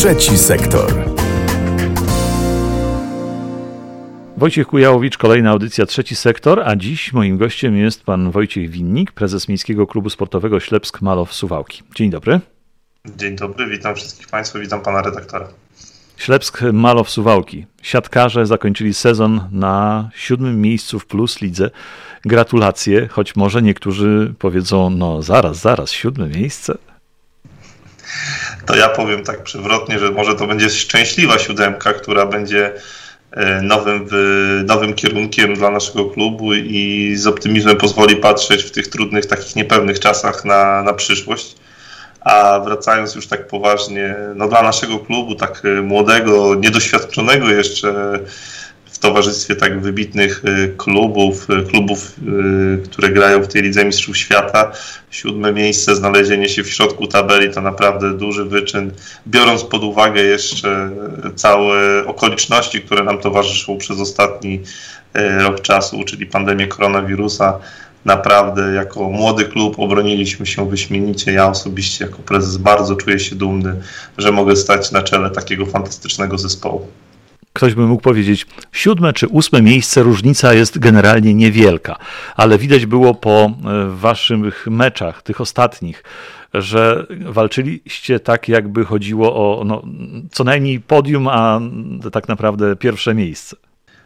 Trzeci sektor. Wojciech Kujałowicz, kolejna audycja Trzeci Sektor, a dziś moim gościem jest pan Wojciech Winnik, prezes Miejskiego Klubu Sportowego Ślepsk-Malow Suwałki. Dzień dobry. Dzień dobry, witam wszystkich państwa, witam pana redaktora. Ślepsk-Malow Suwałki. Siatkarze zakończyli sezon na 7. miejscu w Plus Lidze. Gratulacje, choć może niektórzy powiedzą, no zaraz, 7. miejsce. To ja powiem tak przewrotnie, że może to będzie szczęśliwa 7, która będzie nowym kierunkiem dla naszego klubu i z optymizmem pozwoli patrzeć w tych trudnych, takich niepewnych czasach na przyszłość. A wracając już tak poważnie, no dla naszego klubu, tak młodego, niedoświadczonego jeszcze w towarzystwie tak wybitnych klubów, które grają w tej Lidze Mistrzów Świata, 7. miejsce, znalezienie się w środku tabeli to naprawdę duży wyczyn, biorąc pod uwagę jeszcze całe okoliczności, które nam towarzyszą przez ostatni rok czasu, czyli pandemię koronawirusa. Naprawdę jako młody klub obroniliśmy się wyśmienicie. Ja osobiście jako prezes bardzo czuję się dumny, że mogę stać na czele takiego fantastycznego zespołu. Ktoś by mógł powiedzieć, 7. czy 8. miejsce, różnica jest generalnie niewielka, ale widać było po waszych meczach, tych ostatnich, że walczyliście tak, jakby chodziło o co najmniej podium, a tak naprawdę pierwsze miejsce.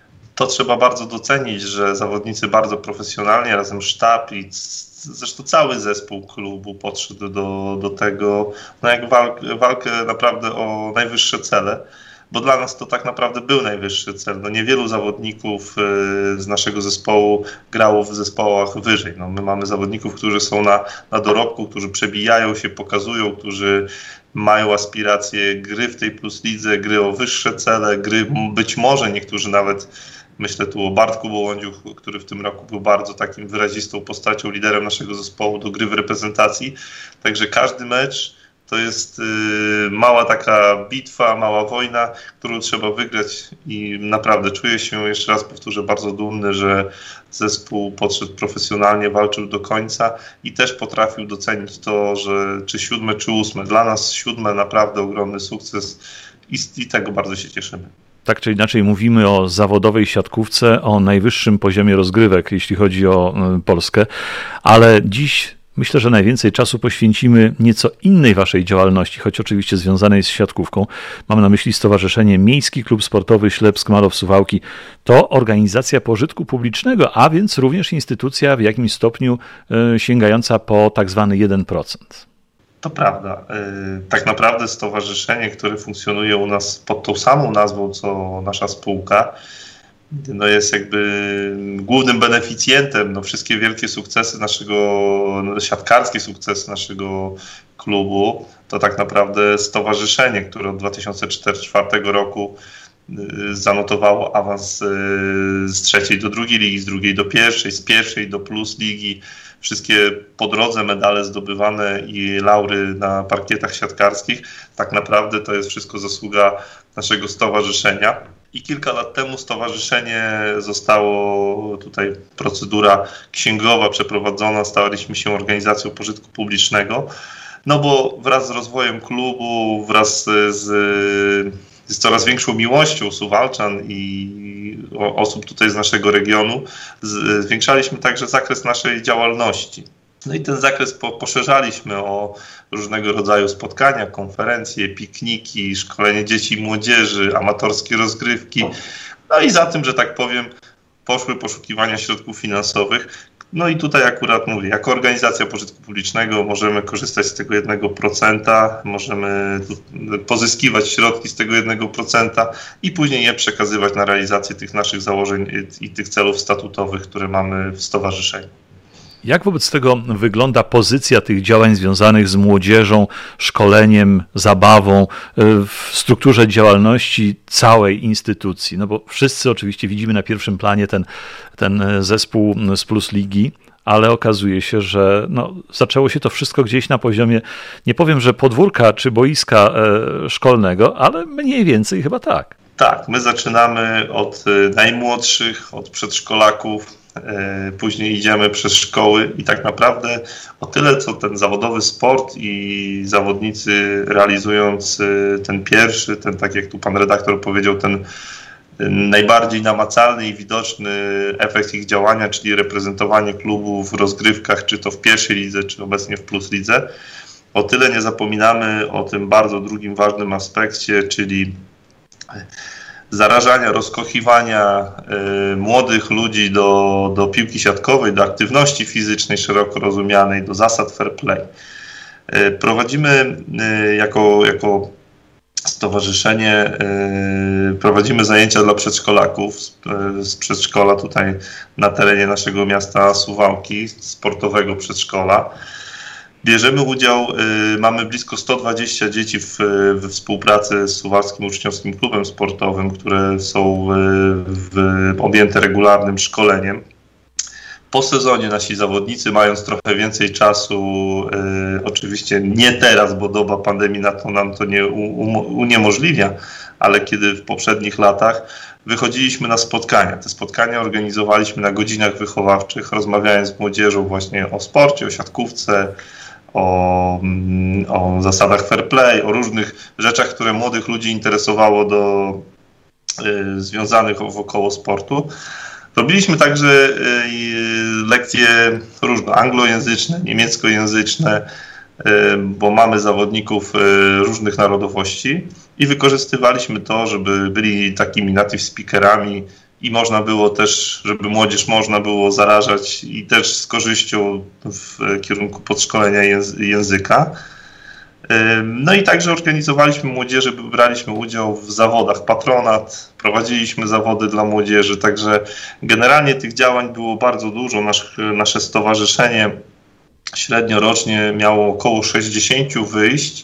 To trzeba bardzo docenić, że zawodnicy bardzo profesjonalnie, razem sztab i zresztą cały zespół klubu podszedł do tego, jak walkę naprawdę o najwyższe cele, bo dla nas to tak naprawdę był najwyższy cel. Niewielu zawodników z naszego zespołu grało w zespołach wyżej. My mamy zawodników, którzy są na dorobku, którzy przebijają się, pokazują, którzy mają aspiracje gry w tej Plus Lidze, gry o wyższe cele, gry być może niektórzy nawet. Myślę tu o Bartku Bołądziu, który w tym roku był bardzo takim wyrazistą postacią, liderem naszego zespołu do gry w reprezentacji. Także każdy mecz to jest mała taka bitwa, mała wojna, którą trzeba wygrać i naprawdę czuję się, jeszcze raz powtórzę, bardzo dumny, że zespół podszedł profesjonalnie, walczył do końca i też potrafił docenić to, że czy 7, czy 8. Dla nas 7 naprawdę ogromny sukces i tego bardzo się cieszymy. Tak czy inaczej mówimy o zawodowej siatkówce, o najwyższym poziomie rozgrywek, jeśli chodzi o Polskę, ale dziś myślę, że najwięcej czasu poświęcimy nieco innej waszej działalności, choć oczywiście związanej z siatkówką. Mam na myśli Stowarzyszenie Miejski Klub Sportowy Ślepsk-Malow Suwałki. To organizacja pożytku publicznego, a więc również instytucja w jakimś stopniu sięgająca po tak zwany 1%. To prawda. Tak naprawdę stowarzyszenie, które funkcjonuje u nas pod tą samą nazwą, co nasza spółka, jest jakby głównym beneficjentem. Wszystkie wielkie sukcesy siatkarskie sukcesy naszego klubu, to tak naprawdę stowarzyszenie, które od 2004 roku zanotowało awans z 3. do 2. ligi, z 2. do 1., z 1. do Plus Ligi. Wszystkie po drodze medale zdobywane i laury na parkietach siatkarskich, tak naprawdę to jest wszystko zasługa naszego stowarzyszenia. I kilka lat temu stowarzyszenie zostało, tutaj procedura księgowa przeprowadzona, staliśmy się organizacją pożytku publicznego, bo wraz z rozwojem klubu, wraz z coraz większą miłością suwalczan i osób tutaj z naszego regionu, zwiększaliśmy także zakres naszej działalności. I ten zakres poszerzaliśmy o różnego rodzaju spotkania, konferencje, pikniki, szkolenie dzieci i młodzieży, amatorskie rozgrywki. I za tym, że tak powiem, poszły poszukiwania środków finansowych. I tutaj akurat mówię, jako organizacja pożytku publicznego możemy korzystać z tego 1%, możemy pozyskiwać środki z tego 1% i później je przekazywać na realizację tych naszych założeń i tych celów statutowych, które mamy w stowarzyszeniu. Jak wobec tego wygląda pozycja tych działań związanych z młodzieżą, szkoleniem, zabawą w strukturze działalności całej instytucji? Bo wszyscy oczywiście widzimy na pierwszym planie ten zespół z Plus Ligi, ale okazuje się, że zaczęło się to wszystko gdzieś na poziomie, nie powiem, że podwórka czy boiska szkolnego, ale mniej więcej chyba tak. Tak, my zaczynamy od najmłodszych, od przedszkolaków, później idziemy przez szkoły i tak naprawdę o tyle, co ten zawodowy sport i zawodnicy realizując ten pierwszy, ten, tak jak tu pan redaktor powiedział, ten najbardziej namacalny i widoczny efekt ich działania, czyli reprezentowanie klubu w rozgrywkach, czy to w pierwszej lidze, czy obecnie w Plus Lidze, o tyle nie zapominamy o tym bardzo drugim ważnym aspekcie, czyli zarażania, rozkochiwania młodych ludzi do piłki siatkowej, do aktywności fizycznej szeroko rozumianej, do zasad fair play. Prowadzimy jako stowarzyszenie, prowadzimy zajęcia dla przedszkolaków z przedszkola tutaj na terenie naszego miasta Suwałki, sportowego przedszkola. Bierzemy udział, mamy blisko 120 dzieci we współpracy z Suwalskim Uczniowskim Klubem Sportowym, które są objęte regularnym szkoleniem. Po sezonie nasi zawodnicy, mając trochę więcej czasu, oczywiście nie teraz, bo doba pandemii nam to nie uniemożliwia, ale kiedy w poprzednich latach wychodziliśmy na spotkania. Te spotkania organizowaliśmy na godzinach wychowawczych, rozmawiając z młodzieżą właśnie o sporcie, o siatkówce, o zasadach fair play, o różnych rzeczach, które młodych ludzi interesowało związanych wokoło sportu. Robiliśmy także lekcje różne, anglojęzyczne, niemieckojęzyczne, bo mamy zawodników różnych narodowości i wykorzystywaliśmy to, żeby byli takimi native speakerami i można było też, żeby młodzież można było zarażać i też z korzyścią w kierunku podszkolenia języka. No i także organizowaliśmy młodzieży, braliśmy udział w zawodach patronat, prowadziliśmy zawody dla młodzieży, także generalnie tych działań było bardzo dużo. Nasze stowarzyszenie średnio rocznie miało około 60 wyjść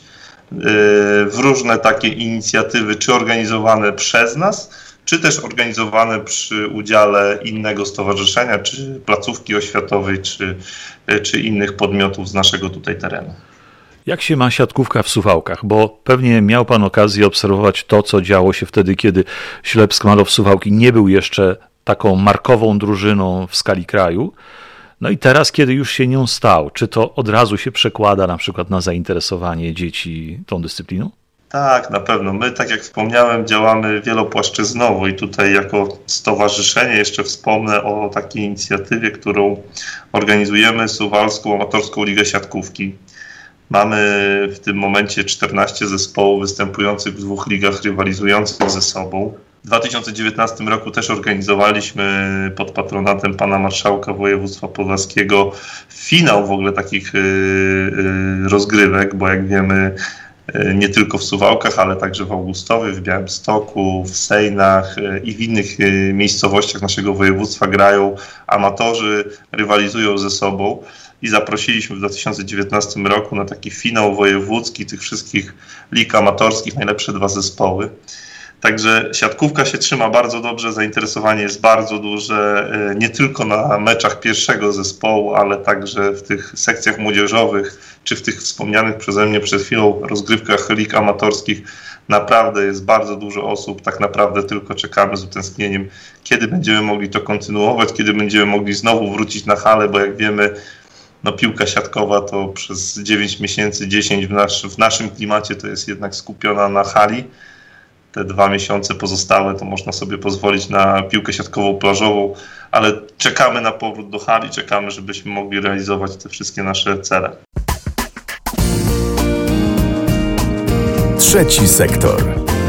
w różne takie inicjatywy, czy organizowane przez nas, czy też organizowane przy udziale innego stowarzyszenia, czy placówki oświatowej, czy innych podmiotów z naszego tutaj terenu. Jak się ma siatkówka w Suwałkach? Bo pewnie miał pan okazję obserwować to, co działo się wtedy, kiedy Ślepsk Malow Suwałki nie był jeszcze taką markową drużyną w skali kraju. No i teraz, kiedy już się nią stał, czy to od razu się przekłada na przykład na zainteresowanie dzieci tą dyscypliną? Tak, na pewno. My, tak jak wspomniałem, działamy wielopłaszczyznowo i tutaj jako stowarzyszenie jeszcze wspomnę o takiej inicjatywie, którą organizujemy, Suwalską Amatorską Ligę Siatkówki. Mamy w tym momencie 14 zespołów występujących w 2 ligach rywalizujących ze sobą. W 2019 roku też organizowaliśmy pod patronatem pana marszałka województwa podlaskiego finał w ogóle takich rozgrywek, bo jak wiemy nie tylko w Suwałkach, ale także w Augustowie, w Białymstoku, w Sejnach i w innych miejscowościach naszego województwa grają amatorzy, rywalizują ze sobą. I zaprosiliśmy w 2019 roku na taki finał wojewódzki tych wszystkich lig amatorskich, najlepsze 2 zespoły. Także siatkówka się trzyma bardzo dobrze, zainteresowanie jest bardzo duże, nie tylko na meczach pierwszego zespołu, ale także w tych sekcjach młodzieżowych, czy w tych wspomnianych przeze mnie przed chwilą rozgrywkach lig amatorskich. Naprawdę jest bardzo dużo osób, tak naprawdę tylko czekamy z utęsknieniem, kiedy będziemy mogli to kontynuować, kiedy będziemy mogli znowu wrócić na halę, bo jak wiemy, piłka siatkowa to przez 9 miesięcy, 10 w naszym klimacie to jest jednak skupiona na hali. Te 2 miesiące pozostałe to można sobie pozwolić na piłkę siatkową plażową, ale czekamy na powrót do hali, czekamy, żebyśmy mogli realizować te wszystkie nasze cele. Trzeci sektor.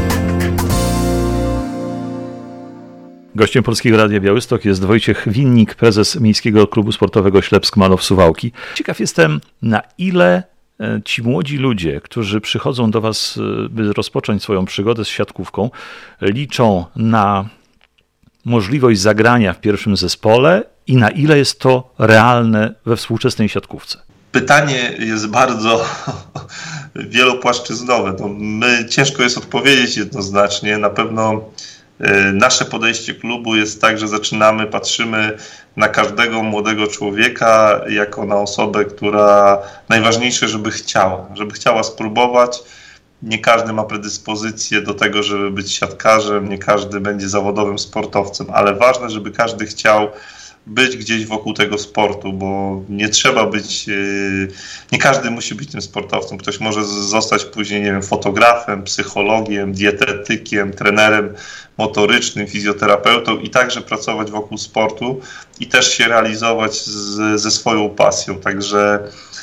Gościem Polskiego Radia Białystok jest Wojciech Winnik, prezes Miejskiego Klubu Sportowego Ślepsk Malow Suwałki. Ciekaw jestem, na ile ci młodzi ludzie, którzy przychodzą do was, by rozpocząć swoją przygodę z siatkówką, liczą na możliwość zagrania w pierwszym zespole i na ile jest to realne we współczesnej siatkówce? Pytanie jest bardzo wielopłaszczyznowe. Ciężko jest odpowiedzieć jednoznacznie. Na pewno nasze podejście klubu jest tak, że patrzymy na każdego młodego człowieka jako na osobę, która najważniejsze, żeby chciała spróbować. Nie każdy ma predyspozycję do tego, żeby być siatkarzem, nie każdy będzie zawodowym sportowcem, ale ważne, żeby każdy chciał być gdzieś wokół tego sportu, bo nie trzeba być, nie każdy musi być tym sportowcem. Ktoś może zostać później, nie wiem, fotografem, psychologiem, dietetykiem, trenerem motorycznym, fizjoterapeutą i także pracować wokół sportu i też się realizować ze swoją pasją. Także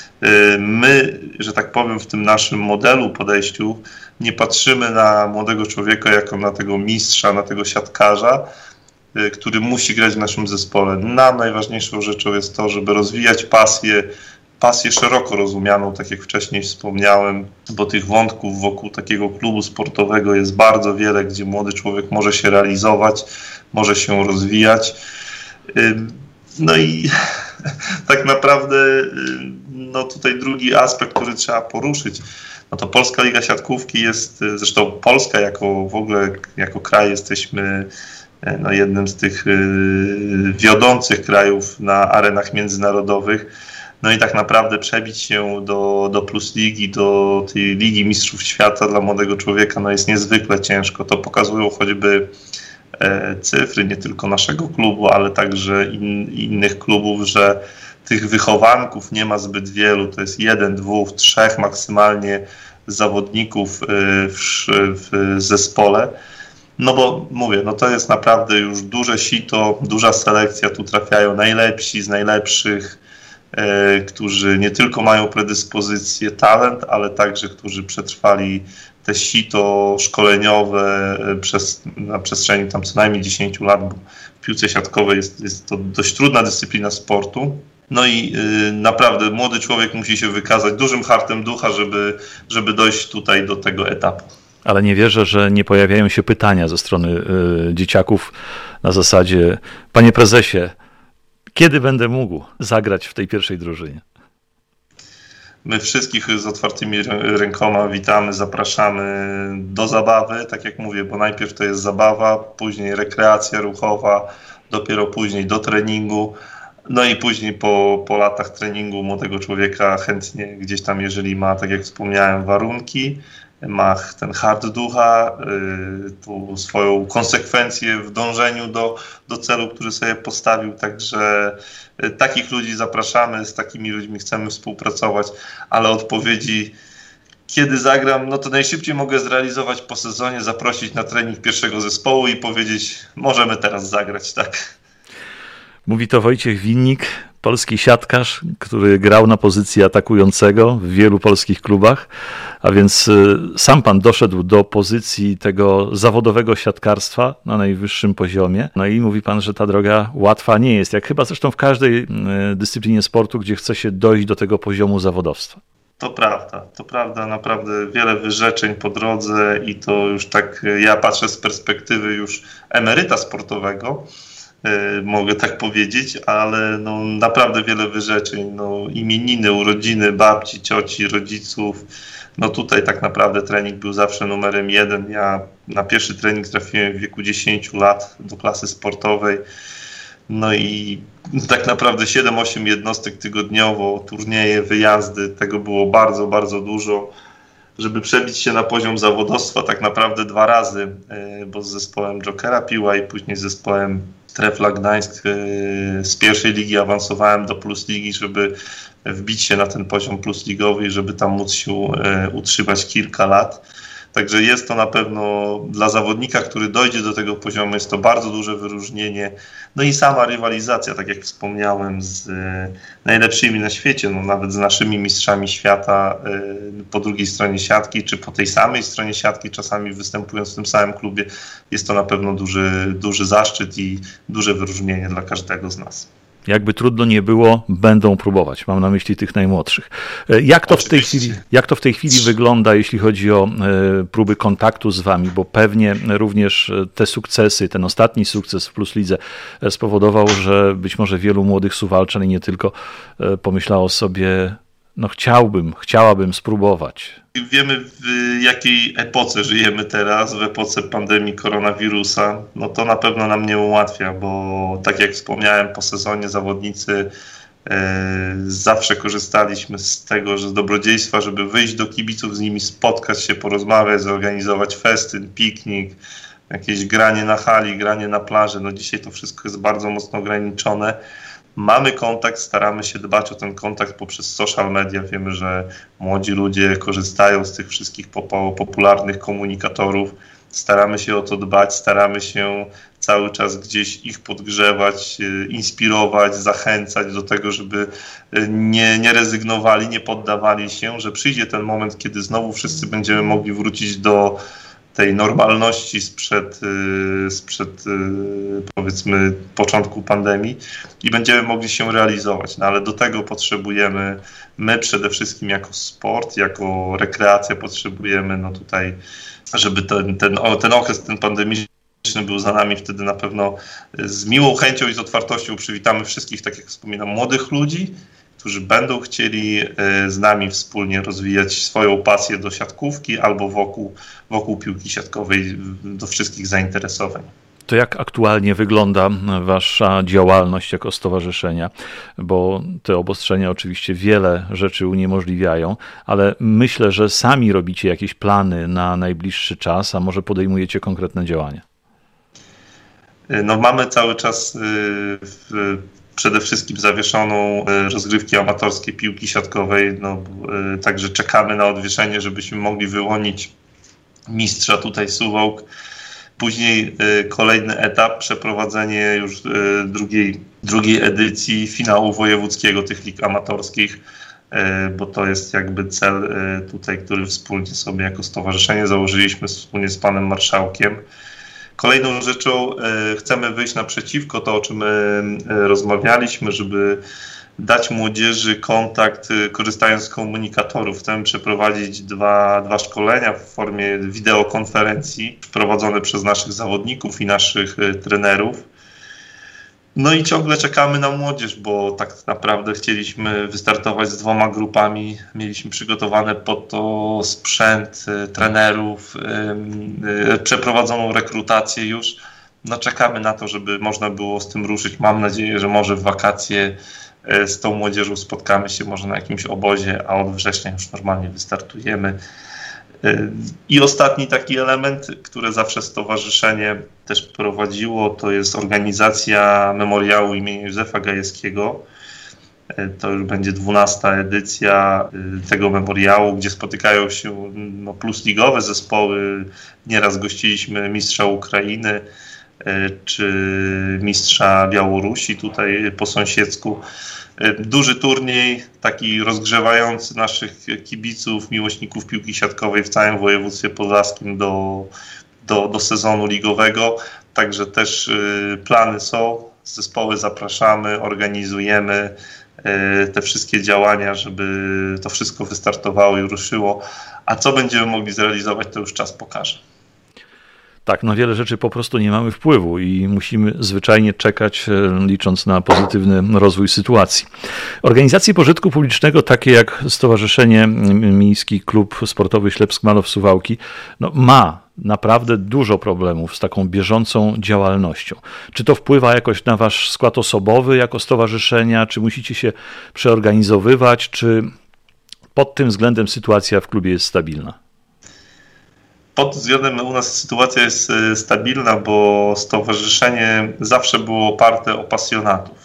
my, że tak powiem, w tym naszym modelu, podejściu nie patrzymy na młodego człowieka jako na tego mistrza, na tego siatkarza, który musi grać w naszym zespole. Nam najważniejszą rzeczą jest to, żeby rozwijać pasję szeroko rozumianą, tak jak wcześniej wspomniałem, bo tych wątków wokół takiego klubu sportowego jest bardzo wiele, gdzie młody człowiek może się realizować, może się rozwijać. No i tak naprawdę no tutaj drugi aspekt, który trzeba poruszyć, no to Polska Liga Siatkówki jest, zresztą Polska w ogóle jako kraj jesteśmy no jednym z tych wiodących krajów na arenach międzynarodowych. No i tak naprawdę przebić się do Plus Ligi, do tej Ligi Mistrzów Świata dla młodego człowieka no jest niezwykle ciężko. To pokazują choćby cyfry nie tylko naszego klubu, ale także innych klubów, że tych wychowanków nie ma zbyt wielu. To jest 1, 2, 3 maksymalnie zawodników w zespole. No bo mówię, no to jest naprawdę już duże sito, duża selekcja, tu trafiają najlepsi z najlepszych, którzy nie tylko mają predyspozycję, talent, ale także którzy przetrwali te sito szkoleniowe na przestrzeni tam co najmniej 10 lat, bo w piłce siatkowej jest to dość trudna dyscyplina sportu. No i naprawdę młody człowiek musi się wykazać dużym hartem ducha, żeby dojść tutaj do tego etapu. Ale nie wierzę, że nie pojawiają się pytania ze strony dzieciaków na zasadzie: panie prezesie, kiedy będę mógł zagrać w tej pierwszej drużynie? My wszystkich z otwartymi rękoma witamy, zapraszamy do zabawy, tak jak mówię, bo najpierw to jest zabawa, później rekreacja ruchowa, dopiero później do treningu. No i później po latach treningu młodego człowieka chętnie gdzieś tam, jeżeli ma, tak jak wspomniałem, warunki, ma ten hart ducha, tu swoją konsekwencję w dążeniu do celu, który sobie postawił. Także takich ludzi zapraszamy, z takimi ludźmi chcemy współpracować, ale odpowiedzi, kiedy zagram, no to najszybciej mogę zrealizować po sezonie, zaprosić na trening pierwszego zespołu i powiedzieć: możemy teraz zagrać, tak. Mówi to Wojciech Winnik, polski siatkarz, który grał na pozycji atakującego w wielu polskich klubach, a więc sam pan doszedł do pozycji tego zawodowego siatkarstwa na najwyższym poziomie. No i mówi pan, że ta droga łatwa nie jest, jak chyba zresztą w każdej dyscyplinie sportu, gdzie chce się dojść do tego poziomu zawodowstwa. To prawda, naprawdę wiele wyrzeczeń po drodze i to już tak ja patrzę z perspektywy już emeryta sportowego, mogę tak powiedzieć, ale no naprawdę wiele wyrzeczeń, no imieniny, urodziny babci, cioci, rodziców, no tutaj tak naprawdę trening był zawsze numerem 1. Ja na pierwszy trening trafiłem w wieku 10 lat do klasy sportowej, no i tak naprawdę 7-8 jednostek tygodniowo, turnieje, wyjazdy, tego było bardzo, bardzo dużo. Żeby przebić się na poziom zawodowstwa tak naprawdę 2 razy, bo z zespołem Jokera Piła i później z zespołem Trefla Gdańsk z pierwszej ligi awansowałem do Plus Ligi, żeby wbić się na ten poziom plusligowy i żeby tam móc się utrzymać kilka lat. Także jest to na pewno dla zawodnika, który dojdzie do tego poziomu, jest to bardzo duże wyróżnienie. No i sama rywalizacja, tak jak wspomniałem, z najlepszymi na świecie, no nawet z naszymi mistrzami świata po drugiej stronie siatki, czy po tej samej stronie siatki, czasami występując w tym samym klubie, jest to na pewno duży zaszczyt i duże wyróżnienie dla każdego z nas. Jakby trudno nie było, będą próbować. Mam na myśli tych najmłodszych. Jak to w tej chwili wygląda, jeśli chodzi o próby kontaktu z wami? Bo pewnie również te sukcesy, ten ostatni sukces w Plus Lidze spowodował, że być może wielu młodych Suwalczan i nie tylko pomyślało sobie: no chciałabym spróbować. Wiemy, w jakiej epoce żyjemy teraz, w epoce pandemii koronawirusa. No to na pewno nam nie ułatwia, bo tak jak wspomniałem, po sezonie zawodnicy zawsze korzystaliśmy z tego, że z dobrodziejstwa, żeby wyjść do kibiców, z nimi spotkać się, porozmawiać, zorganizować festyn, piknik, jakieś granie na hali, granie na plaży. No dzisiaj to wszystko jest bardzo mocno ograniczone. Mamy kontakt, staramy się dbać o ten kontakt poprzez social media. Wiemy, że młodzi ludzie korzystają z tych wszystkich popularnych komunikatorów. Staramy się o to dbać, staramy się cały czas gdzieś ich podgrzewać, inspirować, zachęcać do tego, żeby nie rezygnowali, nie poddawali się, że przyjdzie ten moment, kiedy znowu wszyscy będziemy mogli wrócić do tej normalności sprzed powiedzmy początku pandemii i będziemy mogli się realizować. No ale do tego potrzebujemy, my przede wszystkim jako sport, jako rekreacja potrzebujemy no tutaj, żeby ten okres, ten pandemiczny był za nami. Wtedy na pewno z miłą chęcią i z otwartością przywitamy wszystkich, tak jak wspominam, młodych ludzi, którzy będą chcieli z nami wspólnie rozwijać swoją pasję do siatkówki albo wokół piłki siatkowej, do wszystkich zainteresowań. To jak aktualnie wygląda wasza działalność jako stowarzyszenia? Bo te obostrzenia oczywiście wiele rzeczy uniemożliwiają, ale myślę, że sami robicie jakieś plany na najbliższy czas, a może podejmujecie konkretne działania? No mamy cały czas przede wszystkim zawieszoną rozgrywki amatorskie piłki siatkowej, także czekamy na odwieszenie, żebyśmy mogli wyłonić mistrza tutaj Suwałk. Później kolejny etap, przeprowadzenie już drugiej edycji finału wojewódzkiego tych lig amatorskich, bo to jest jakby cel tutaj, który wspólnie sobie jako stowarzyszenie założyliśmy wspólnie z panem marszałkiem. Kolejną rzeczą chcemy wyjść naprzeciwko to, o czym rozmawialiśmy, żeby dać młodzieży kontakt, korzystając z komunikatorów. Chcemy przeprowadzić dwa szkolenia w formie wideokonferencji prowadzone przez naszych zawodników i naszych trenerów. No i ciągle czekamy na młodzież, bo tak naprawdę chcieliśmy wystartować z 2 grupami. Mieliśmy przygotowane pod to sprzęt, trenerów, przeprowadzoną rekrutację już. No czekamy na to, żeby można było z tym ruszyć. Mam nadzieję, że może w wakacje z tą młodzieżą spotkamy się może na jakimś obozie, a od września już normalnie wystartujemy. I ostatni taki element, który zawsze stowarzyszenie też prowadziło, to jest organizacja memoriału imienia Józefa Gajewskiego. To już będzie 12. edycja tego memoriału, gdzie spotykają się plusligowe zespoły. Nieraz gościliśmy mistrza Ukrainy czy mistrza Białorusi tutaj po sąsiedzku. Duży turniej, taki rozgrzewający naszych kibiców, miłośników piłki siatkowej w całym województwie podlaskim do sezonu ligowego. Także też plany są, zespoły zapraszamy, organizujemy te wszystkie działania, żeby to wszystko wystartowało i ruszyło. A co będziemy mogli zrealizować, to już czas pokaże. Tak, na wiele rzeczy po prostu nie mamy wpływu i musimy zwyczajnie czekać, licząc na pozytywny rozwój sytuacji. Organizacje pożytku publicznego, takie jak Stowarzyszenie Miejski Klub Sportowy Ślepsk-Malow Suwałki, ma naprawdę dużo problemów z taką bieżącą działalnością. Czy to wpływa jakoś na wasz skład osobowy jako stowarzyszenia, czy musicie się przeorganizowywać, czy pod tym względem sytuacja w klubie jest stabilna? Pod względem u nas sytuacja jest stabilna, bo stowarzyszenie zawsze było oparte o pasjonatów.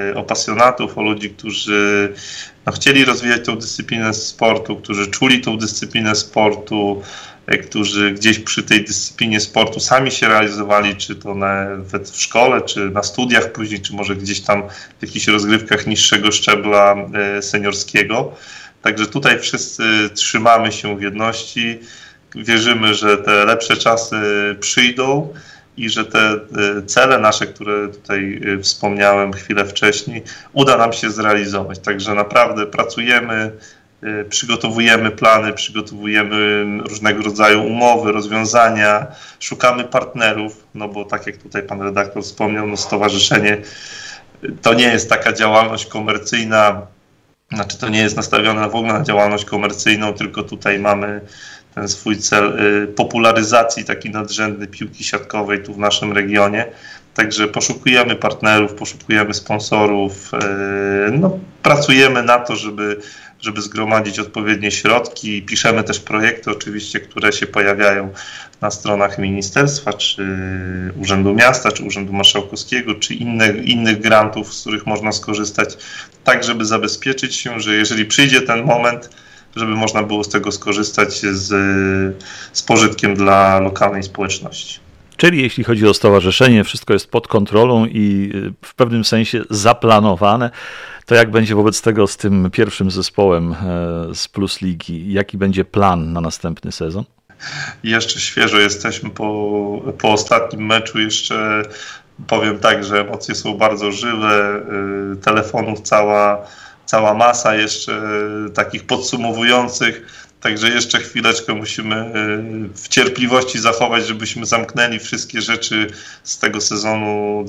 O ludzi, którzy chcieli rozwijać tą dyscyplinę sportu, którzy czuli tą dyscyplinę sportu, którzy gdzieś przy tej dyscyplinie sportu sami się realizowali, czy to nawet w szkole, czy na studiach później, czy może gdzieś tam w jakichś rozgrywkach niższego szczebla seniorskiego. Także tutaj wszyscy trzymamy się w jedności. Wierzymy, że te lepsze czasy przyjdą i że te cele nasze, które tutaj wspomniałem chwilę wcześniej, uda nam się zrealizować. Także naprawdę pracujemy, przygotowujemy plany, przygotowujemy różnego rodzaju umowy, rozwiązania, szukamy partnerów, bo tak jak tutaj pan redaktor wspomniał, stowarzyszenie to nie jest taka działalność komercyjna, to nie jest nastawione w ogóle na działalność komercyjną, tylko tutaj mamy ten swój cel popularyzacji taki nadrzędny piłki siatkowej tu w naszym regionie. Także poszukujemy partnerów, poszukujemy sponsorów, pracujemy na to, żeby zgromadzić odpowiednie środki. Piszemy też projekty oczywiście, które się pojawiają na stronach ministerstwa, czy Urzędu Miasta, czy Urzędu Marszałkowskiego, czy innych grantów, z których można skorzystać, tak żeby zabezpieczyć się, że jeżeli przyjdzie ten moment, żeby można było z tego skorzystać z pożytkiem dla lokalnej społeczności. Czyli jeśli chodzi o stowarzyszenie, wszystko jest pod kontrolą i w pewnym sensie zaplanowane. To jak będzie wobec tego z tym pierwszym zespołem z Plus Ligi? Jaki będzie plan na następny sezon? Jeszcze świeżo jesteśmy po ostatnim meczu. Jeszcze powiem tak, że emocje są bardzo żywe. Telefonów cała masa jeszcze takich podsumowujących. Także jeszcze chwileczkę musimy w cierpliwości zachować, żebyśmy zamknęli wszystkie rzeczy z tego sezonu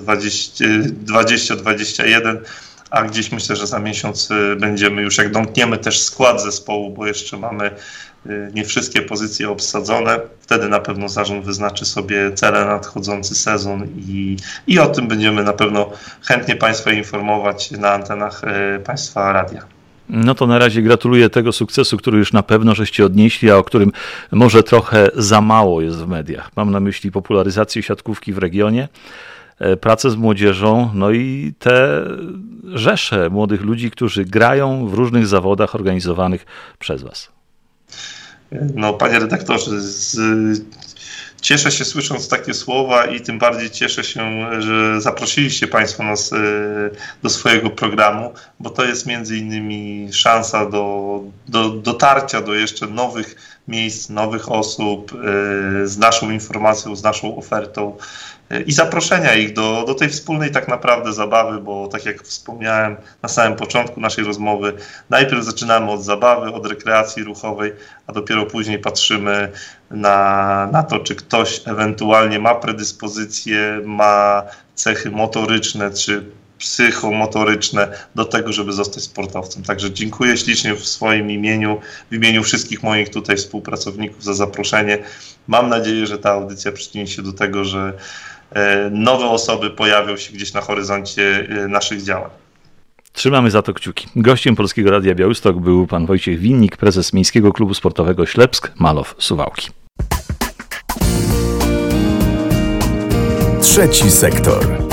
20-21, a gdzieś myślę, że za miesiąc będziemy już, jak domkniemy też skład zespołu, bo jeszcze mamy nie wszystkie pozycje obsadzone, wtedy na pewno zarząd wyznaczy sobie cele na nadchodzący sezon i o tym będziemy na pewno chętnie Państwa informować na antenach Państwa radia. No to na razie gratuluję tego sukcesu, który już na pewno żeście odnieśli, a o którym może trochę za mało jest w mediach. Mam na myśli popularyzację siatkówki w regionie, pracę z młodzieżą, no i te rzesze młodych ludzi, którzy grają w różnych zawodach organizowanych przez Was. No, panie redaktorze, cieszę się słysząc takie słowa i tym bardziej cieszę się, że zaprosiliście Państwo nas do swojego programu, bo to jest między innymi szansa do dotarcia do jeszcze nowych miejsc, nowych osób z naszą informacją, z naszą ofertą i zaproszenia ich do tej wspólnej tak naprawdę zabawy, bo tak jak wspomniałem na samym początku naszej rozmowy, najpierw zaczynamy od zabawy, od rekreacji ruchowej, a dopiero później patrzymy na to, czy ktoś ewentualnie ma predyspozycje, ma cechy motoryczne, czy psychomotoryczne do tego, żeby zostać sportowcem. Także dziękuję ślicznie w swoim imieniu, w imieniu wszystkich moich tutaj współpracowników za zaproszenie. Mam nadzieję, że ta audycja przyczyni się do tego, że nowe osoby pojawią się gdzieś na horyzoncie naszych działań. Trzymamy za to kciuki. Gościem Polskiego Radia Białystok był pan Wojciech Winnik, prezes Miejskiego Klubu Sportowego Ślepsk Malow Suwałki. Trzeci sektor.